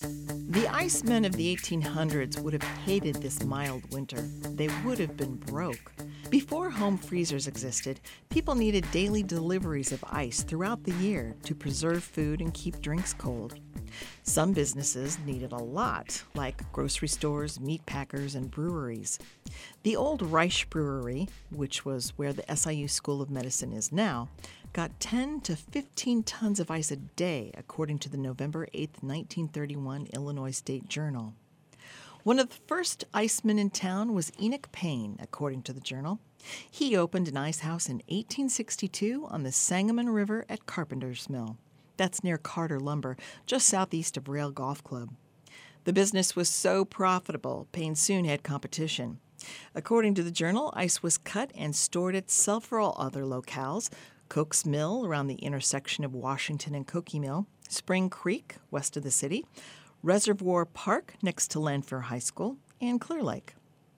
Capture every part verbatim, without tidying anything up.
The icemen of the eighteen hundreds would have hated this mild winter. They would have been broke. Before home freezers existed, people needed daily deliveries of ice throughout the year to preserve food and keep drinks cold. Some businesses needed a lot, like grocery stores, meat packers, and breweries. The old Reich Brewery, which was where the S I U School of Medicine is now, got ten to fifteen tons of ice a day, according to the November eighth, nineteen thirty-one Illinois State Journal. One of the first icemen in town was Enoch Payne, according to the Journal. He opened an ice house in eighteen sixty-two on the Sangamon River at Carpenter's Mill. That's near Carter Lumber, just southeast of Rail Golf Club. The business was so profitable, Payne soon had competition. According to the Journal, ice was cut and stored at several other locales: Coke's Mill around the intersection of Washington and Cokie Mill, Spring Creek west of the city, Reservoir Park next to Lanphier High School, and Clear Lake.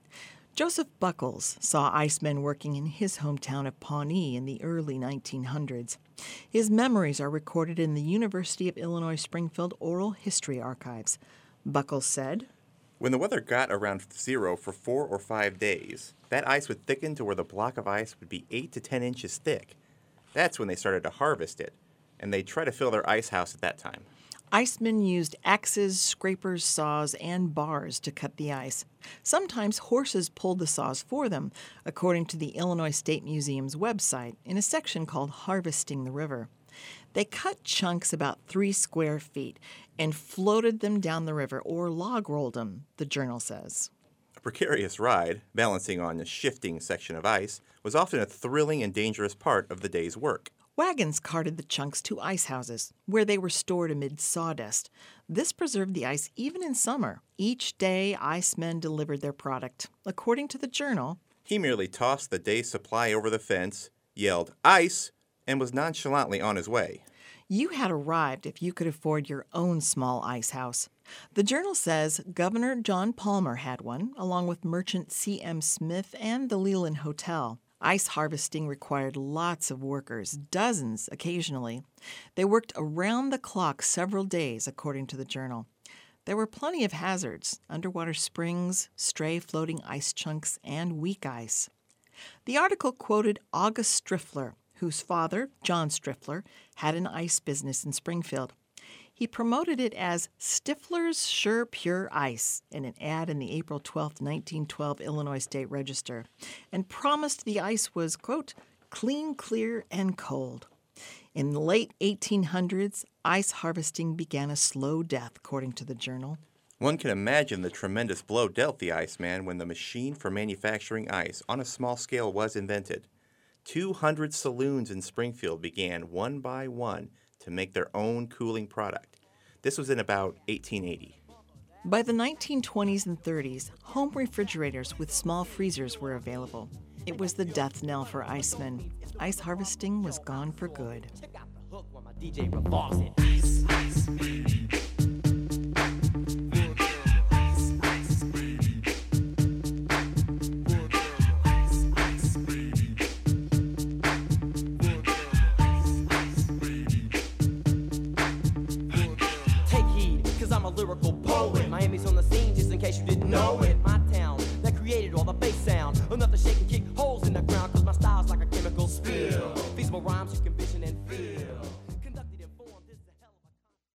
Joseph Buckles saw icemen working in his hometown of Pawnee in the early nineteen hundreds. His memories are recorded in the University of Illinois Springfield Oral History Archives. Buckles said, "When the weather got around zero for four or five days, that ice would thicken to where the block of ice would be eight to ten inches thick. That's when they started to harvest it, and they'd try to fill their ice house at that time." Icemen used axes, scrapers, saws, and bars to cut the ice. Sometimes horses pulled the saws for them, according to the Illinois State Museum's website, in a section called Harvesting the River. They cut chunks about three square feet and floated them down the river, or log rolled them, the Journal says. A precarious ride, balancing on a shifting section of ice, was often a thrilling and dangerous part of the day's work. Wagons carted the chunks to ice houses, where they were stored amid sawdust. This preserved the ice even in summer. Each day, icemen delivered their product. According to the Journal, he merely tossed the day's supply over the fence, yelled, "Ice!" and was nonchalantly on his way. You had arrived if you could afford your own small ice house. The Journal says Governor John Palmer had one, along with merchant C M Smith and the Leland Hotel. Ice harvesting required lots of workers, dozens occasionally. They worked around the clock several days, according to the Journal. There were plenty of hazards: underwater springs, stray floating ice chunks, and weak ice. The article quoted August Striffler, whose father, John Striffler, had an ice business in Springfield. He promoted it as Stifler's Sure Pure Ice in an ad in the April twelfth, nineteen twelve Illinois State Register, and promised the ice was, quote, clean, clear, and cold. In the late eighteen hundreds, ice harvesting began a slow death, according to the Journal. One can imagine the tremendous blow dealt the Iceman when the machine for manufacturing ice on a small scale was invented. Two hundred saloons in Springfield began one by one to make their own cooling product. This was in about eighteen eighty. By the nineteen twenties and thirties, home refrigerators with small freezers were available. It was the death knell for icemen. Ice harvesting was gone for good. Lyrical